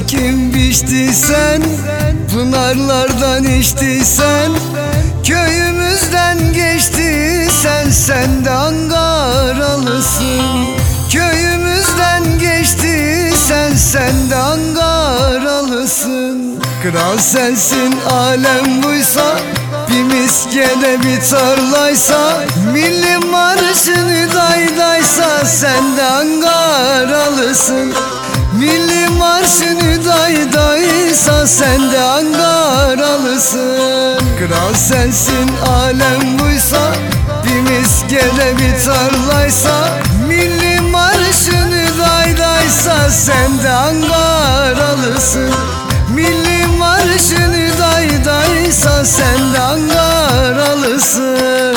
ekim biçtiysen, pınarlardan içtiysen, köyümüzden geçtiysen, sen de Ankaralısın. Köyümüzden geçtiysen, sen de Ankaralısın. Kral sensin alem buysa, bir miskene bir tarlaysa, milli marşını daydaysa, sen de Ankaralısın. Milli marşını daydaysa, sen de Ankaralısın. Kral sensin alem buysa, bir miskene bir tarlaysa, milli marşını daydaysa, sen de Ankaralısın. Milli marşını daydaysa, sen de Ankaralısın.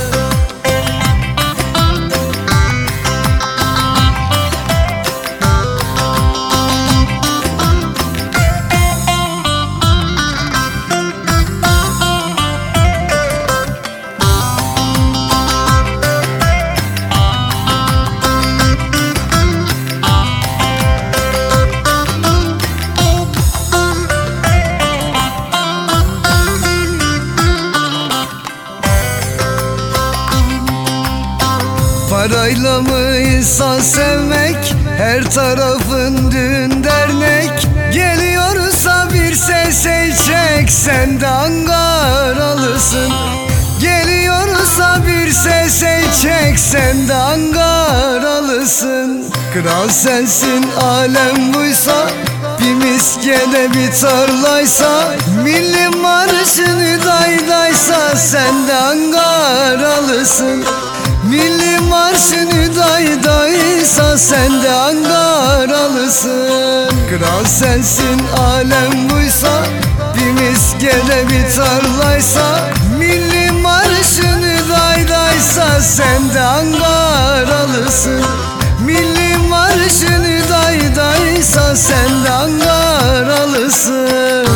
Parayla mı insan sevmek, her tarafın düğün dernek. Geliyorsa bir ses çek, sen de Ankaralısın. Geliyorsa bir ses çek, sen de Ankaralısın. Kral sensin alem buysa, bir miskene bir tarlaysa, milli marşını daydaysa, sen de Ankaralısın. Milli marşını daydaysa, sen de Ankaralısın. Kral sensin alem buysa, bir miskene bir tarlaysa, milli marşını daydaysa, sen de Ankaralısın. Milli marşını daydaysa, sen de Ankaralısın.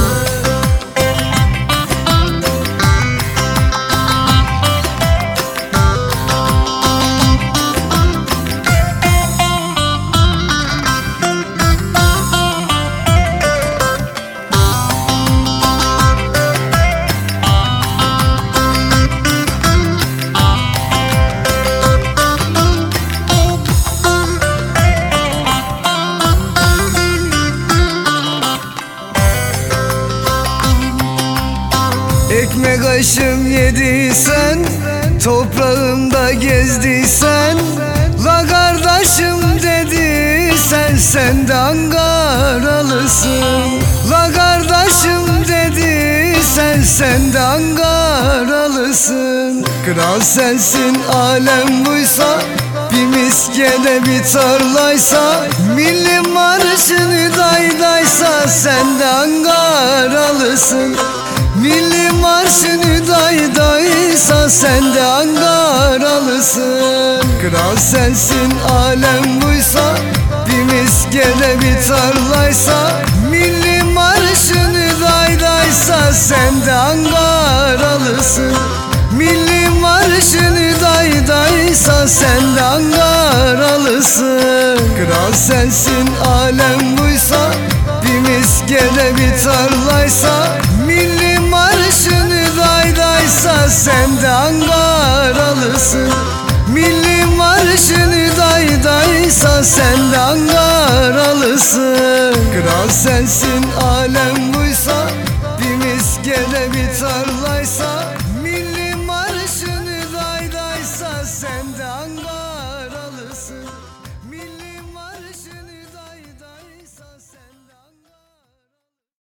Ekmek aşım yediysen, toprağımda gezdiysen, la kardeşim dediysen, sen de Ankaralısın. La kardeşim dediysen, sen de Ankaralısın. Kral sensin alem buysa, bir miskene bir tarlaysa, milli marşını daydaysa, sen de Ankaralısın. Milli marşını daydaysa, sen de Ankaralısın. Kral sensin alem buysa, bir miskene bir tarlaysa, milli marşını daydaysa, sen de Ankaralısın. Milli marşını daydaysa, sen de Ankaralısın. Kral sensin alem buysa, bir miskene bir tarlaysa, milli marşını daydaysa, sen de Ankaralısın. Milli marşını daydaysa, sen de Ankaralısın. Kral sensin alem